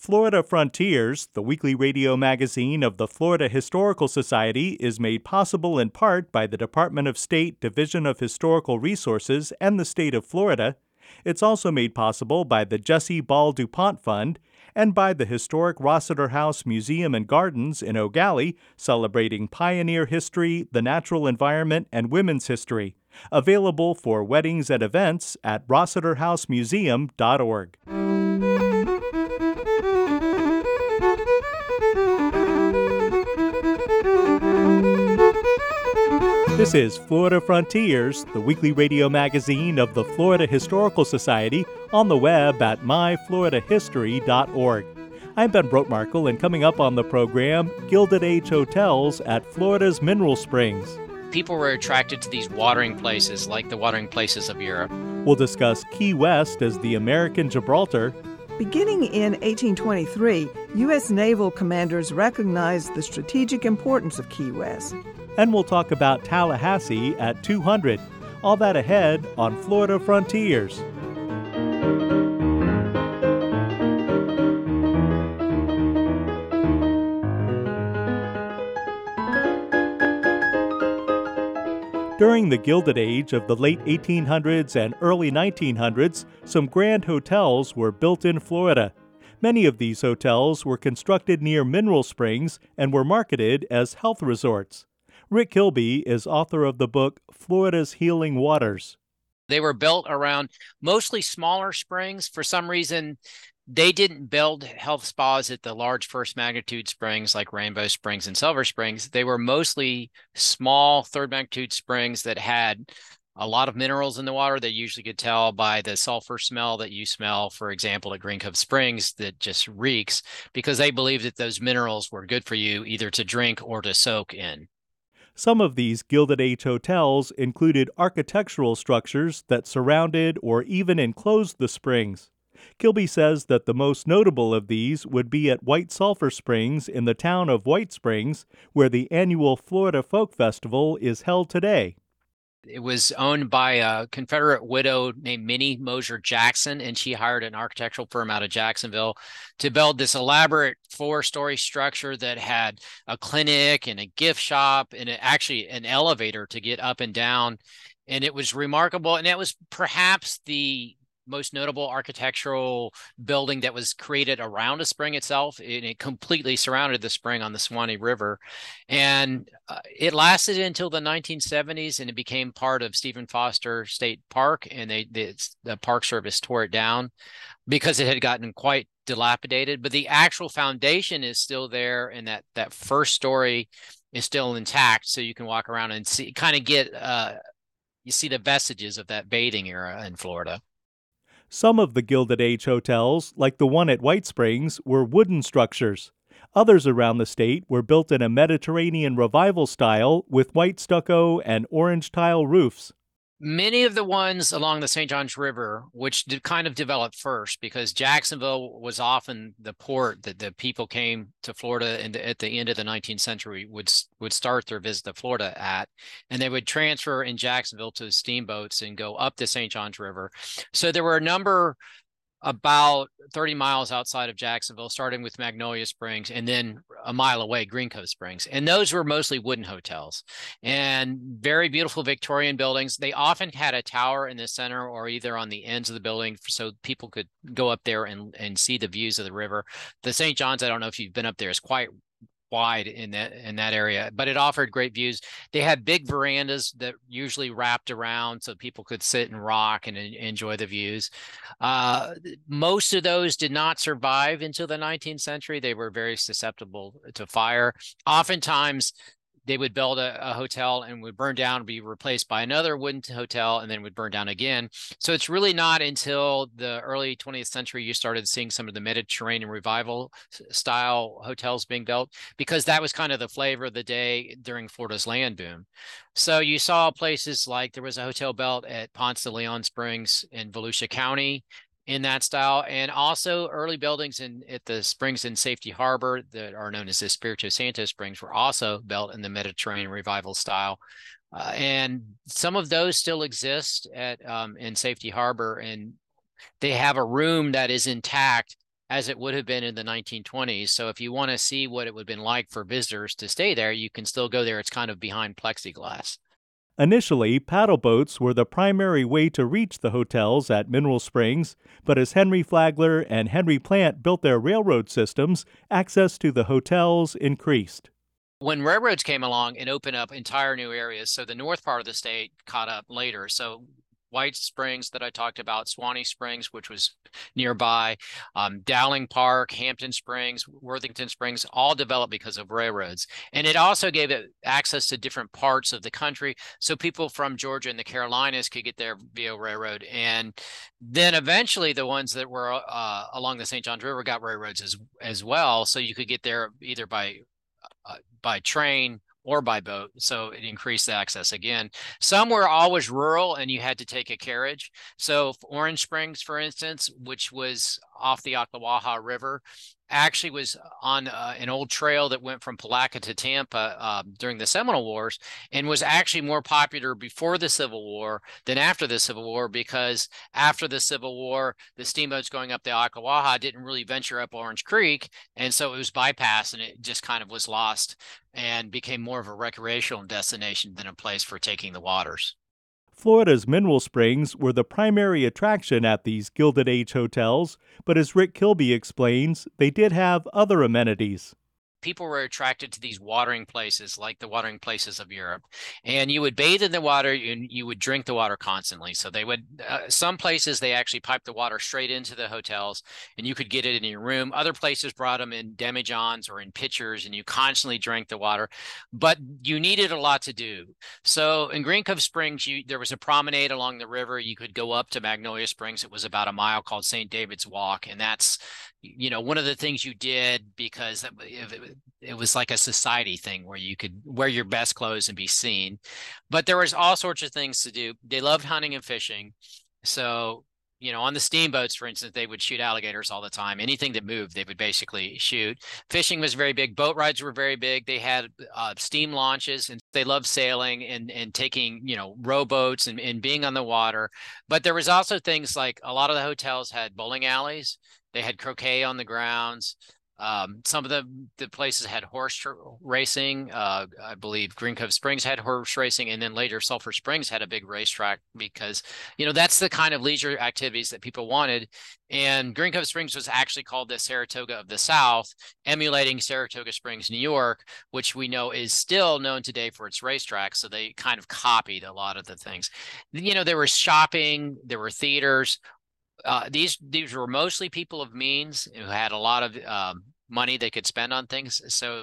Florida Frontiers, the weekly radio magazine of the Florida Historical Society, is made possible in part by the Department of State Division of Historical Resources and the state of Florida. It's also made possible by the Jesse Ball DuPont Fund and by the historic Rossiter House Museum and Gardens in Eau Gallie, celebrating pioneer history, the natural environment, and women's history. Available for weddings and events at rossiterhousemuseum.org. This is Florida Frontiers, the weekly radio magazine of the Florida Historical Society, on the web at myfloridahistory.org. I'm Ben Brotmarkle, and coming up on the program, Gilded Age hotels at Florida's Mineral Springs. People were attracted to these watering places like the watering places of Europe. We'll discuss Key West as the American Gibraltar. Beginning in 1823, U.S. naval commanders recognized the strategic importance of Key West. And we'll talk about Tallahassee at 200. All that ahead on Florida Frontiers. During the Gilded Age of the late 1800s and early 1900s, some grand hotels were built in Florida. Many of these hotels were constructed near mineral springs and were marketed as health resorts. Rick Kilby is author of the book Florida's Healing Waters. They were built around mostly smaller springs. For some reason, they didn't build health spas at the large first magnitude springs like Rainbow Springs and Silver Springs. They were mostly small third magnitude springs that had a lot of minerals in the water that you usually could tell by the sulfur smell that you smell, for example, at Green Cove Springs that just reeks, because they believed that those minerals were good for you either to drink or to soak in. Some of these Gilded Age hotels included architectural structures that surrounded or even enclosed the springs. Kilby says that the most notable of these would be at White Sulphur Springs in the town of White Springs, where the annual Florida Folk Festival is held today. It was owned by a Confederate widow named Minnie Mosier Jackson, and she hired an architectural firm out of Jacksonville to build this elaborate 4-story structure that had a clinic and a gift shop and actually an elevator to get up and down. And it was remarkable. And that was perhaps the most notable architectural building that was created around a spring itself, and it completely surrounded the spring on the Suwannee River. And it lasted until the 1970s, and it became part of Stephen Foster State Park, and the Park Service tore it down because it had gotten quite dilapidated. But the actual foundation is still there, and that first story is still intact, so you can walk around and see, kind of get, you see the vestiges of that bathing era in Florida. Some of the Gilded Age hotels, like the one at White Springs, were wooden structures. Others around the state were built in a Mediterranean revival style with white stucco and orange tile roofs. Many of the ones along the St. Johns River, which did kind of develop first, because Jacksonville was often the port that the people came to Florida and at the end of the 19th century would start their visit to Florida at, and they would transfer in Jacksonville to steamboats and go up the St. Johns River. So there were a number about 30 miles outside of Jacksonville, starting with Magnolia Springs, and then a mile away, Green Cove Springs. And those were mostly wooden hotels and very beautiful Victorian buildings. They often had a tower in the center or either on the ends of the building so people could go up there and see the views of the river. The St. John's, I don't know if you've been up there, is quite wide in that area, but it offered great views. They had big verandas that usually wrapped around so people could sit and rock and enjoy the views. Most of those did not survive until the 19th century. They were very susceptible to fire. Oftentimes, they would build a hotel and would burn down and be replaced by another wooden hotel and then would burn down again. So it's really not until the early 20th century you started seeing some of the Mediterranean revival style hotels being built, because that was kind of the flavor of the day during Florida's land boom. So you saw places like there was a hotel built at Ponce de Leon Springs in Volusia County in that style, and also early buildings at the springs in Safety Harbor that are known as the Espiritu Santo Springs were also built in the Mediterranean revival style. And some of those still exist in Safety Harbor, and they have a room that is intact as it would have been in the 1920s. So if you want to see what it would have been like for visitors to stay there, you can still go there. It's kind of behind plexiglass. Initially, paddle boats were the primary way to reach the hotels at Mineral Springs, but as Henry Flagler and Henry Plant built their railroad systems, access to the hotels increased. When railroads came along and opened up entire new areas, so the north part of the state caught up later. So White Springs that I talked about, Swanee Springs, which was nearby, Dowling Park, Hampton Springs, Worthington Springs, all developed because of railroads. And it also gave it access to different parts of the country. So people from Georgia and the Carolinas could get there via railroad. And then eventually the ones that were along the St. Johns River got railroads as well. So you could get there either by train or by boat, so it increased the access again. Some were always rural and you had to take a carriage. So Orange Springs, for instance, which was off the Ocklawaha River, actually was on an old trail that went from Palatka to Tampa during the Seminole Wars, and was actually more popular before the Civil War than after the Civil War, because after the Civil War, the steamboats going up the Ocklawaha didn't really venture up Orange Creek, and so it was bypassed, and it just kind of was lost and became more of a recreational destination than a place for taking the waters. Florida's Mineral Springs were the primary attraction at these Gilded Age hotels, but as Rick Kilby explains, they did have other amenities. People were attracted to these watering places, like the watering places of Europe, and you would bathe in the water and you would drink the water constantly. So they would, some places they actually piped the water straight into the hotels and you could get it in your room. Other places brought them in demijohns or in pitchers and you constantly drank the water, but you needed a lot to do. So in Green Cove Springs, there was a promenade along the river. You could go up to Magnolia Springs. It was about a mile, called St. David's Walk, and that's one of the things you did because it was like a society thing where you could wear your best clothes and be seen. But there was all sorts of things to do. They loved hunting and fishing. So, on the steamboats, for instance, they would shoot alligators all the time. Anything that moved, they would basically shoot. Fishing was very big. Boat rides were very big. They had steam launches, and they loved sailing and taking, rowboats and being on the water. But there was also things like a lot of the hotels had bowling alleys. They had croquet on the grounds. Some of the places had horse racing. I believe Green Cove Springs had horse racing, and then later Sulphur Springs had a big racetrack because, that's the kind of leisure activities that people wanted. And Green Cove Springs was actually called the Saratoga of the South, emulating Saratoga Springs, New York, which we know is still known today for its racetrack. So they kind of copied a lot of the things. There was shopping, there were theaters. These were mostly people of means who had a lot of money they could spend on things. So,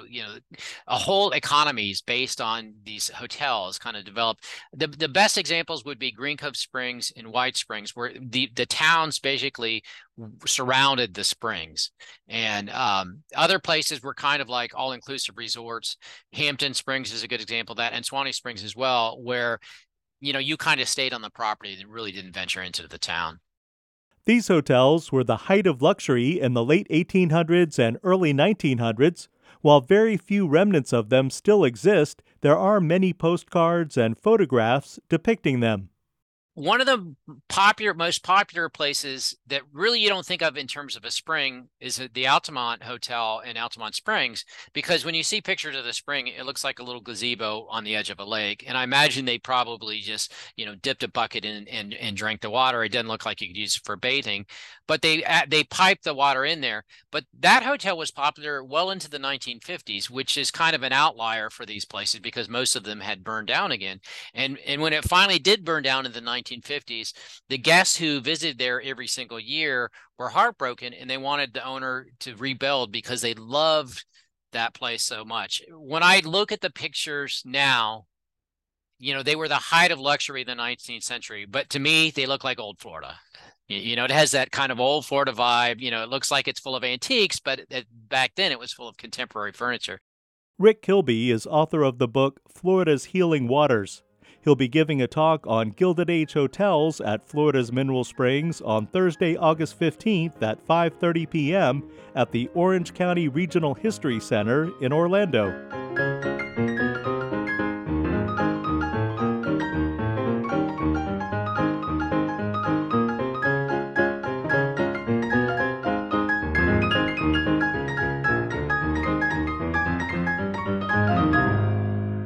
a whole economy is based on these hotels kind of developed. The best examples would be Green Cove Springs and White Springs, where the towns basically surrounded the springs. And other places were kind of like all-inclusive resorts. Hampton Springs is a good example of that, and Swanee Springs as well, where, you kind of stayed on the property and really didn't venture into the town. These hotels were the height of luxury in the late 1800s and early 1900s. While very few remnants of them still exist, there are many postcards and photographs depicting them. One of the most popular places that really you don't think of in terms of a spring is the Altamont Hotel in Altamont Springs, because when you see pictures of the spring, it looks like a little gazebo on the edge of a lake. And I imagine they probably just, dipped a bucket in and drank the water. It doesn't look like you could use it for bathing, but they piped the water in there. But that hotel was popular well into the 1950s, which is kind of an outlier for these places because most of them had burned down again. And when it finally did burn down in the 1950s, the guests who visited there every single year were heartbroken, and they wanted the owner to rebuild because they loved that place so much. When I look at the pictures now, they were the height of luxury in the 19th century, but to me, they look like old Florida. It has that kind of old Florida vibe. It looks like it's full of antiques, but back then it was full of contemporary furniture. Rick Kilby is author of the book Florida's Healing Waters. He'll be giving a talk on Gilded Age hotels at Florida's Mineral Springs on Thursday, August 15th at 5:30 p.m. at the Orange County Regional History Center in Orlando.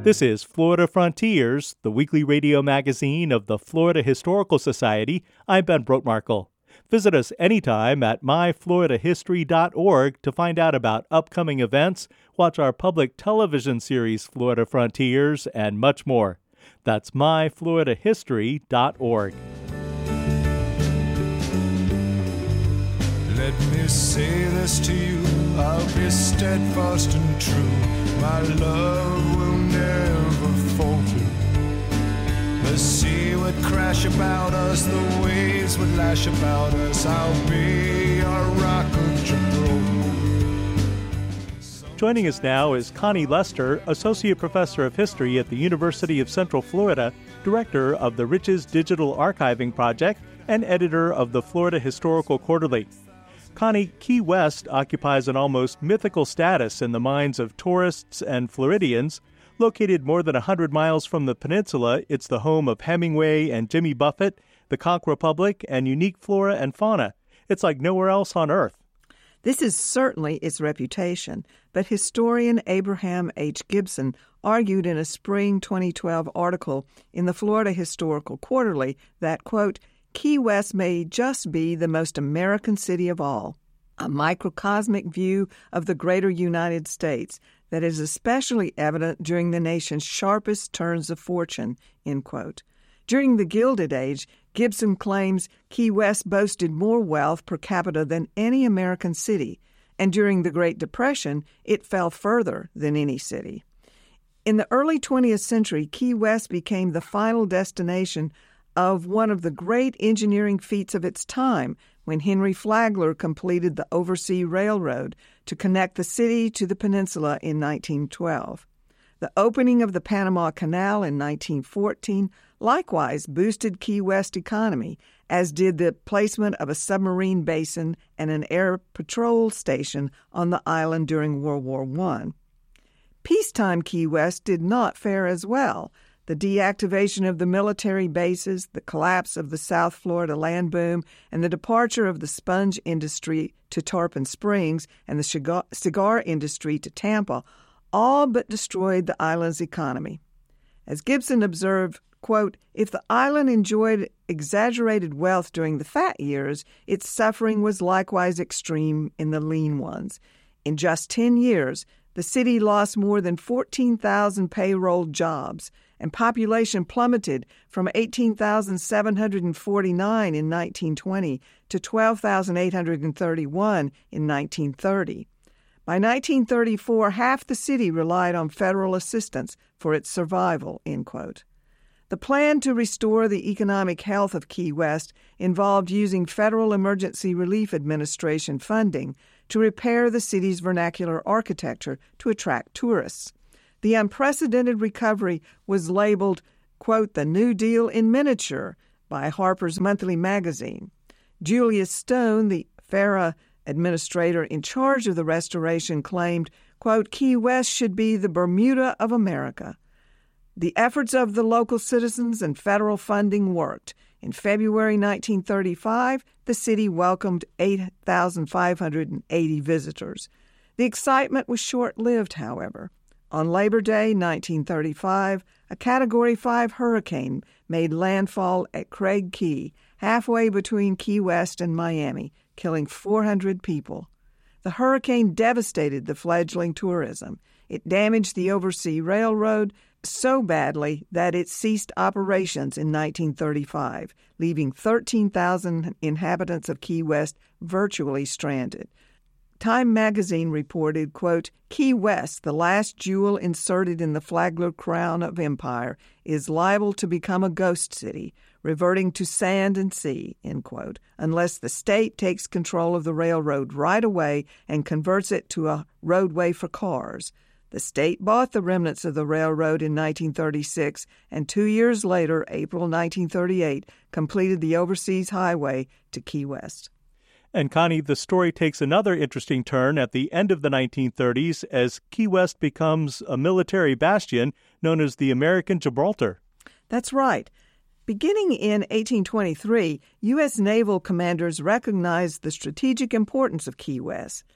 This is Florida Frontiers, the weekly radio magazine of the Florida Historical Society. I'm Ben Brotmarkle. Visit us anytime at myfloridahistory.org to find out about upcoming events, watch our public television series Florida Frontiers, and much more. That's myfloridahistory.org. Let me say this to you, I'll be steadfast and true. My love will never falter. The sea would crash about us, the waves would lash about us. I'll be a rock of Gibraltar. Joining us now is Connie Lester, Associate Professor of History at the University of Central Florida, Director of the Riches Digital Archiving Project, and editor of the Florida Historical Quarterly. Connie, Key West occupies an almost mythical status in the minds of tourists and Floridians. Located more than 100 miles from the peninsula, it's the home of Hemingway and Jimmy Buffett, the Conch Republic, and unique flora and fauna. It's like nowhere else on Earth. This is certainly its reputation, but historian Abraham H. Gibson argued in a spring 2012 article in the Florida Historical Quarterly that, quote, Key West may just be the most American city of all, a microcosmic view of the greater United States that is especially evident during the nation's sharpest turns of fortune, end quote. During the Gilded Age, Gibson claims Key West boasted more wealth per capita than any American city, and during the Great Depression, it fell further than any city. In the early 20th century, Key West became the final destination of one of the great engineering feats of its time when Henry Flagler completed the Oversea Railroad to connect the city to the peninsula in 1912. The opening of the Panama Canal in 1914 likewise boosted Key West economy, as did the placement of a submarine basin and an air patrol station on the island during World War I. Peacetime Key West did not fare as well. The deactivation of the military bases, the collapse of the South Florida land boom, and the departure of the sponge industry to Tarpon Springs and the cigar industry to Tampa all but destroyed the island's economy. As Gibson observed, quote, if the island enjoyed exaggerated wealth during the fat years, its suffering was likewise extreme in the lean ones. In just 10 years, the city lost more than 14,000 payroll jobs, and population plummeted from 18,749 in 1920 to 12,831 in 1930. By 1934, half the city relied on federal assistance for its survival, end quote. The plan to restore the economic health of Key West involved using Federal Emergency Relief Administration funding to repair the city's vernacular architecture to attract tourists. The unprecedented recovery was labeled, quote, the New Deal in miniature by Harper's Monthly magazine. Julius Stone, the FARA administrator in charge of the restoration, claimed, quote, Key West should be the Bermuda of America. The efforts of the local citizens and federal funding worked. In February 1935, the city welcomed 8,580 visitors. The excitement was short-lived, however. On Labor Day 1935, a Category 5 hurricane made landfall at Craig Key, halfway between Key West and Miami, killing 400 people. The hurricane devastated the fledgling tourism. It damaged the Oversea Railroad so badly that it ceased operations in 1935, leaving 13,000 inhabitants of Key West virtually stranded. Time magazine reported, quote, Key West, the last jewel inserted in the Flagler crown of empire, is liable to become a ghost city, reverting to sand and sea, end quote, unless the state takes control of the railroad right away and converts it to a roadway for cars. The state bought the remnants of the railroad in 1936, and 2 years later, April 1938, completed the Overseas Highway to Key West. And Connie, the story takes another interesting turn at the end of the 1930s as Key West becomes a military bastion known as the American Gibraltar. That's right. Beginning in 1823, U.S. naval commanders recognized the strategic importance of Key West.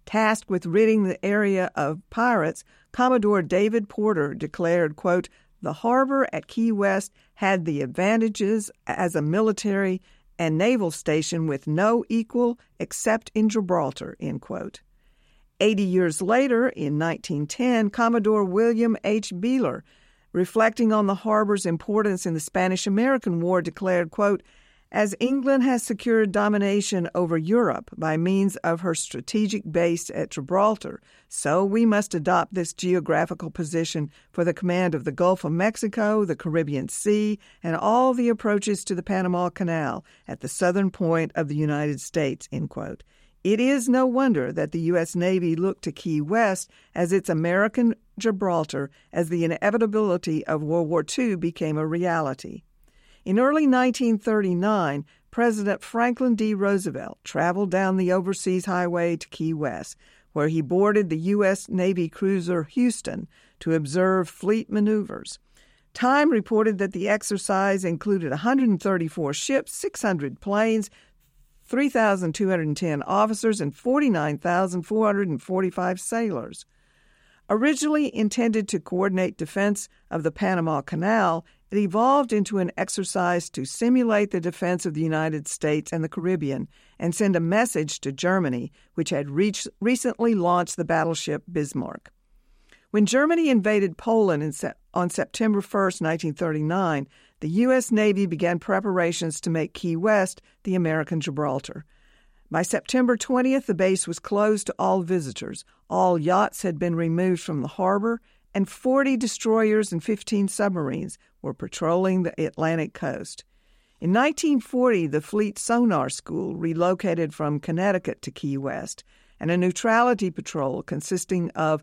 Tasked with ridding the area of pirates, Commodore David Porter declared, quote, "The harbor at Key West had the advantages as a military and naval station with no equal except in Gibraltar," end quote. 80 years later, in 1910, Commodore William H. Beeler, reflecting on the harbor's importance in the Spanish-American War, declared, quote, "As England has secured domination over Europe by means of her strategic base at Gibraltar, so we must adopt this geographical position for the command of the Gulf of Mexico, the Caribbean Sea, and all the approaches to the Panama Canal at the southern point of the United States," end quote. It is no wonder that the U.S. Navy looked to Key West as its American Gibraltar as the inevitability of World War II became a reality. In early 1939, President Franklin D. Roosevelt traveled down the overseas highway to Key West, where he boarded the U.S. Navy cruiser Houston to observe fleet maneuvers. Time reported that the exercise included 134 ships, 600 planes, 3,210 officers, and 49,445 sailors. Originally intended to coordinate defense of the Panama Canal, it evolved into an exercise to simulate the defense of the United States and the Caribbean and send a message to Germany, which had recently launched the battleship Bismarck. When Germany invaded Poland on September 1, 1939, the U.S. Navy began preparations to make Key West the American Gibraltar. By September 20th, the base was closed to all visitors. All yachts had been removed from the harbor, and 40 destroyers and 15 submarines were patrolling the Atlantic coast. In 1940, the Fleet Sonar School relocated from Connecticut to Key West, and a neutrality patrol consisting of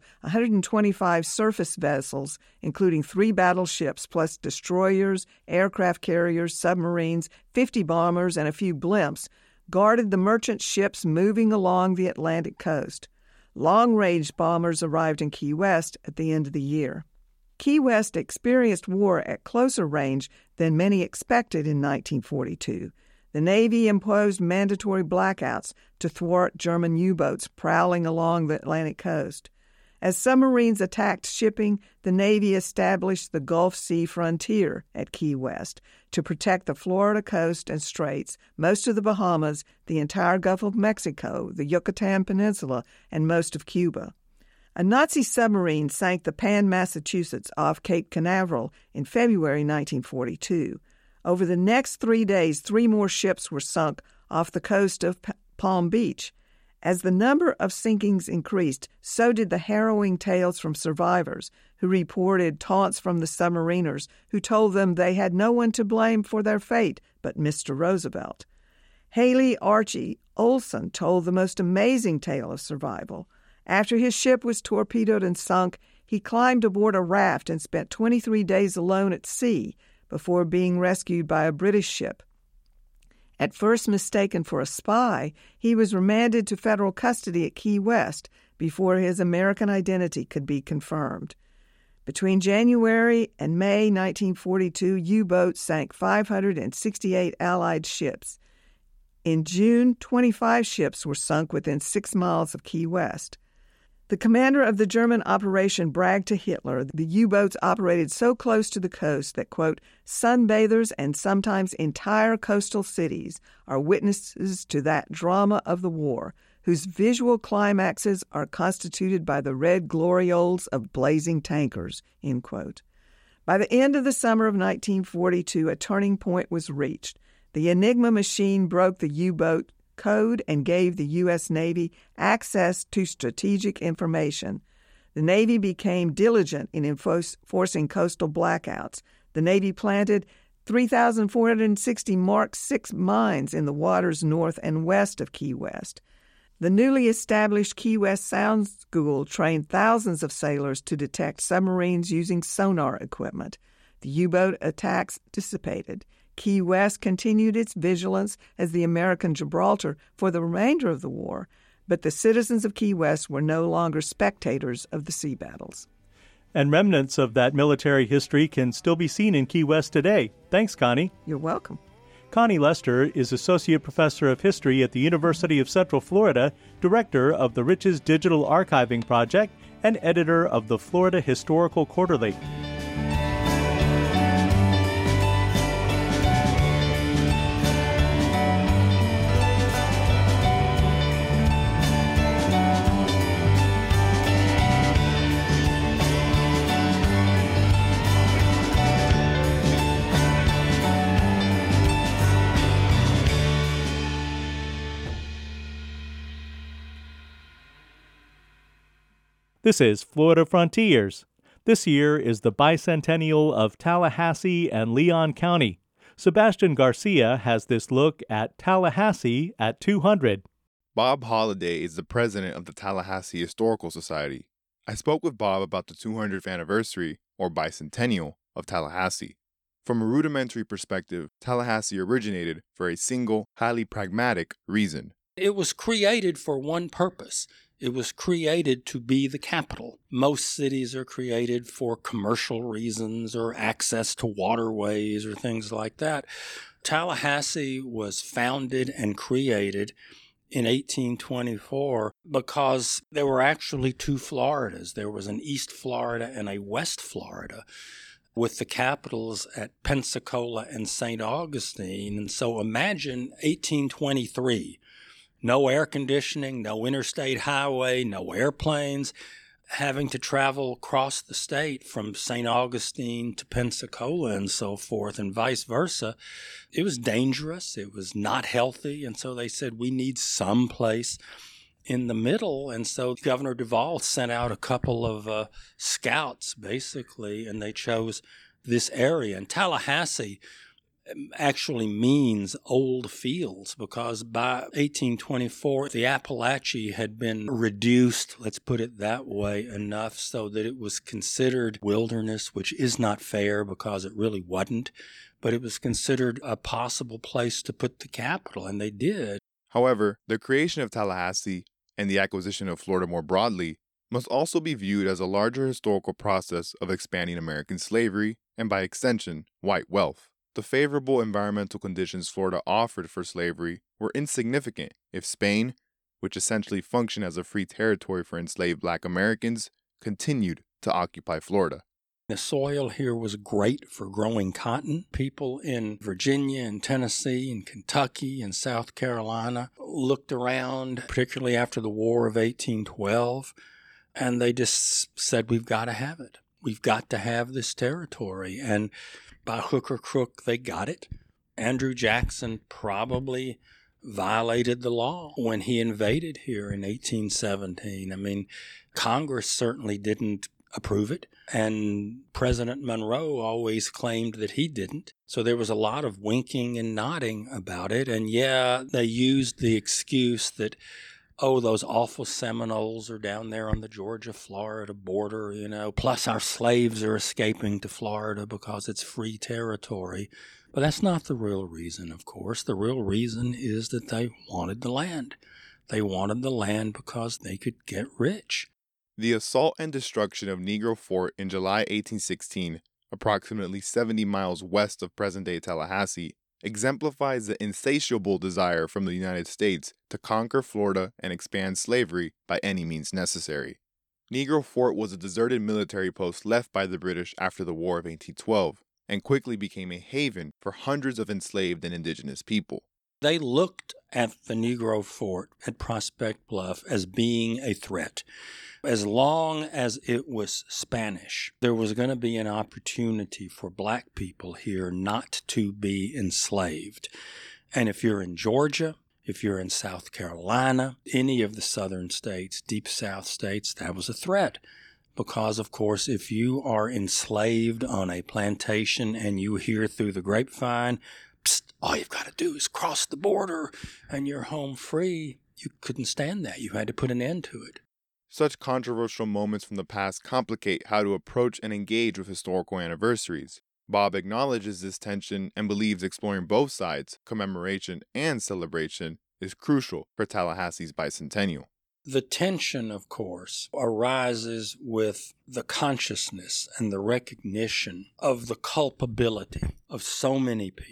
125 surface vessels, including 3 battleships plus destroyers, aircraft carriers, submarines, 50 bombers, and a few blimps, guarded the merchant ships moving along the Atlantic coast. Long-range bombers arrived in Key West at the end of the year. Key West experienced war at closer range than many expected in 1942. The Navy imposed mandatory blackouts to thwart German U-boats prowling along the Atlantic coast. As submarines attacked shipping, the Navy established the Gulf Sea frontier at Key West to protect the Florida coast and straits, most of the Bahamas, the entire Gulf of Mexico, the Yucatan Peninsula, and most of Cuba. A Nazi submarine sank the Pan, Massachusetts, off Cape Canaveral in February 1942. Over the next 3 days, 3 more ships were sunk off the coast of Palm Beach. As the number of sinkings increased, so did the harrowing tales from survivors who reported taunts from the submariners who told them they had no one to blame for their fate but Mr. Roosevelt. Haley Archie Olson told the most amazing tale of survival. After his ship was torpedoed and sunk, he climbed aboard a raft and spent 23 days alone at sea before being rescued by a British ship. At first mistaken for a spy, he was remanded to federal custody at Key West before his American identity could be confirmed. Between January and May 1942, U-boats sank 568 Allied ships. In June, 25 ships were sunk within 6 miles of Key West. The commander of the German operation bragged to Hitler the U-boats operated so close to the coast that, quote, "sunbathers and sometimes entire coastal cities are witnesses to that drama of the war, whose visual climaxes are constituted by the red glorioles of blazing tankers," end quote. By the end of the summer of 1942, a turning point was reached. The Enigma machine broke the U-boat code and gave the U.S. Navy access to strategic information. The Navy became diligent in enforcing coastal blackouts. The Navy planted 3,460 Mark VI mines in the waters north and west of Key West. The newly established Key West Sound School trained thousands of sailors to detect submarines using sonar equipment. The U-boat attacks dissipated. Key West continued its vigilance as the American Gibraltar for the remainder of the war, but the citizens of Key West were no longer spectators of the sea battles. And remnants of that military history can still be seen in Key West today. Thanks, Connie. You're welcome. Connie Lester is Associate Professor of History at the University of Central Florida, Director of the Riches Digital Archiving Project, and editor of the Florida Historical Quarterly. This is Florida Frontiers. This year is the bicentennial of Tallahassee and Leon County. Sebastian Garcia has this look at Tallahassee at 200. Bob Holliday is the president of the Tallahassee Historical Society. I spoke with Bob about the 200th anniversary, or bicentennial, of Tallahassee. From a rudimentary perspective, Tallahassee originated for a single, highly pragmatic reason. It was created for one purpose. It was created to be the capital. Most cities are created for commercial reasons or access to waterways or things like that. Tallahassee was founded and created in 1824 because there were actually two Floridas. There was an East Florida and a West Florida, with the capitals at Pensacola and St. Augustine. And so imagine 1823. No air conditioning, no interstate highway, no airplanes, having to travel across the state from St. Augustine to Pensacola and so forth, and vice versa. It was dangerous. It was not healthy. And so they said, we need some place in the middle. And so Governor Duvall sent out a couple of scouts, basically, and they chose this area. And Tallahassee actually means old fields, because by 1824, the Appalachia had been reduced, let's put it that way, enough so that it was considered wilderness, which is not fair because it really wasn't, but it was considered a possible place to put the capital, and they did. However, the creation of Tallahassee and the acquisition of Florida more broadly must also be viewed as a larger historical process of expanding American slavery and, by extension, white wealth. The favorable environmental conditions Florida offered for slavery were insignificant if Spain, which essentially functioned as a free territory for enslaved Black Americans, continued to occupy Florida. The soil here was great for growing cotton. People in Virginia and Tennessee and Kentucky and South Carolina looked around, particularly after the War of 1812, and they just said, we've got to have it. We've got to have this territory. And by hook or crook, they got it. Andrew Jackson probably violated the law when he invaded here in 1817. I mean, Congress certainly didn't approve it, and President Monroe always claimed that he didn't. So there was a lot of winking and nodding about it. And yeah, they used the excuse that, oh, those awful Seminoles are down there on the Georgia-Florida border, plus our slaves are escaping to Florida because it's free territory. But that's not the real reason, of course. The real reason is that they wanted the land. They wanted the land because they could get rich. The assault and destruction of Negro Fort in July 1816, approximately 70 miles west of present-day Tallahassee, exemplifies the insatiable desire from the United States to conquer Florida and expand slavery by any means necessary. Negro Fort was a deserted military post left by the British after the War of 1812 and quickly became a haven for hundreds of enslaved and indigenous people. They looked at the Negro Fort at Prospect Bluff as being a threat. As long as it was Spanish, there was going to be an opportunity for Black people here not to be enslaved. And if you're in Georgia, if you're in South Carolina, any of the southern states, deep South states, that was a threat. Because, of course, if you are enslaved on a plantation and you hear through the grapevine, all you've got to do is cross the border and you're home free, you couldn't stand that. You had to put an end to it. Such controversial moments from the past complicate how to approach and engage with historical anniversaries. Bob acknowledges this tension and believes exploring both sides, commemoration and celebration, is crucial for Tallahassee's bicentennial. The tension, of course, arises with the consciousness and the recognition of the culpability of so many people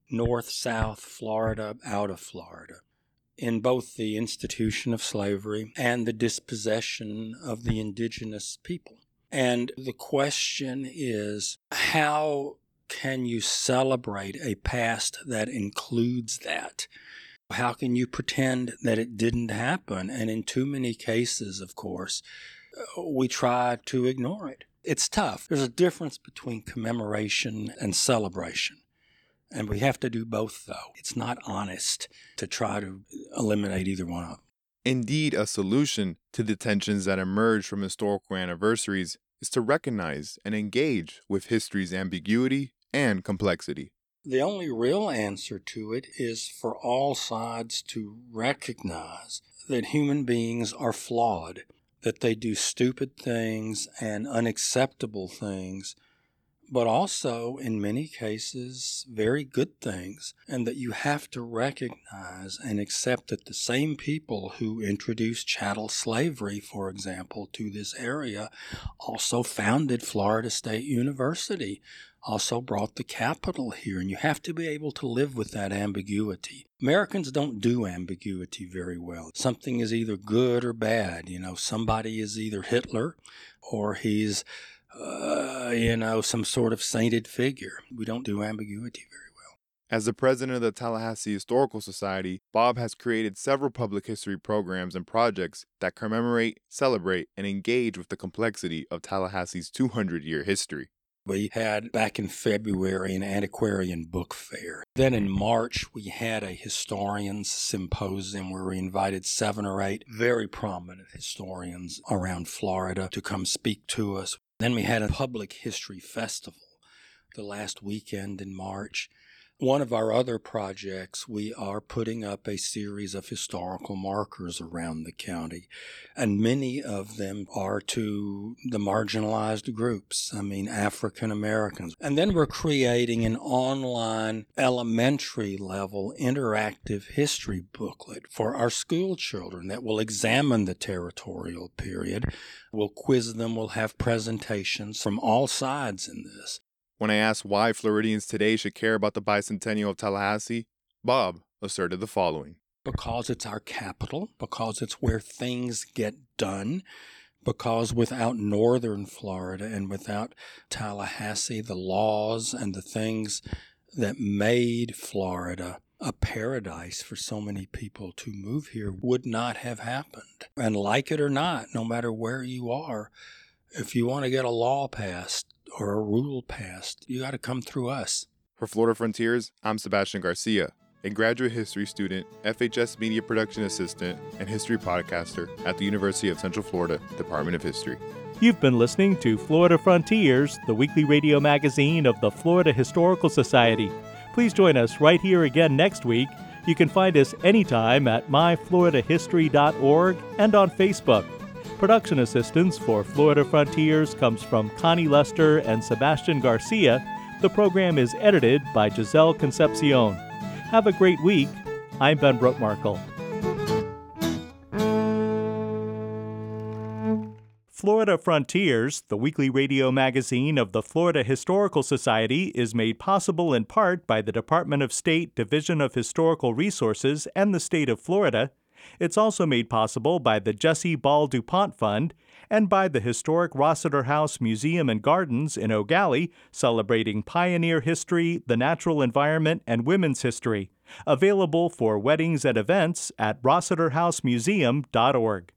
North, South, Florida, out of Florida, in both the institution of slavery and the dispossession of the indigenous people. And the question is, how can you celebrate a past that includes that? How can you pretend that it didn't happen? And in too many cases, of course, we try to ignore it. It's tough. There's a difference between commemoration and celebration. And we have to do both, though. It's not honest to try to eliminate either one of them. Indeed, a solution to the tensions that emerge from historical anniversaries is to recognize and engage with history's ambiguity and complexity. The only real answer to it is for all sides to recognize that human beings are flawed, that they do stupid things and unacceptable things, but also, in many cases, very good things, and that you have to recognize and accept that the same people who introduced chattel slavery, for example, to this area also founded Florida State University, also brought the capital here, and you have to be able to live with that ambiguity. Americans don't do ambiguity very well. Something is either good or bad. Somebody is either Hitler or he's some sort of sainted figure. We don't do ambiguity very well. As the president of the Tallahassee Historical Society, Bob has created several public history programs and projects that commemorate, celebrate, and engage with the complexity of Tallahassee's 200-year history. We had back in February an antiquarian book fair. Then in March, we had a historians symposium where we invited 7 or 8 very prominent historians around Florida to come speak to us. Then we had a public history festival the last weekend in March. One of our other projects, we are putting up a series of historical markers around the county, and many of them are to the marginalized groups, African Americans. And then we're creating an online elementary level interactive history booklet for our school children that will examine the territorial period. We'll quiz them, we'll have presentations from all sides in this. When I asked why Floridians today should care about the bicentennial of Tallahassee, Bob asserted the following. Because it's our capital, because it's where things get done, because without northern Florida and without Tallahassee, the laws and the things that made Florida a paradise for so many people to move here would not have happened. And like it or not, no matter where you are, if you want to get a law passed, or a rule passed, you got to come through us. For Florida Frontiers, I'm Sebastian Garcia, a graduate history student, FHS media production assistant, and history podcaster at the University of Central Florida Department of History. You've been listening to Florida Frontiers, the weekly radio magazine of the Florida Historical Society. Please join us right here again next week. You can find us anytime at myfloridahistory.org and on Facebook. Production assistance for Florida Frontiers comes from Connie Lester and Sebastian Garcia. The program is edited by Giselle Concepcion. Have a great week. I'm Ben Brookmarkle. Florida Frontiers, the weekly radio magazine of the Florida Historical Society, is made possible in part by the Department of State Division of Historical Resources and the state of Florida. It's also made possible by the Jesse Ball DuPont Fund and by the historic Rossiter House Museum and Gardens in Eau Gallie, celebrating pioneer history, the natural environment, and women's history. Available for weddings and events at rossiterhousemuseum.org.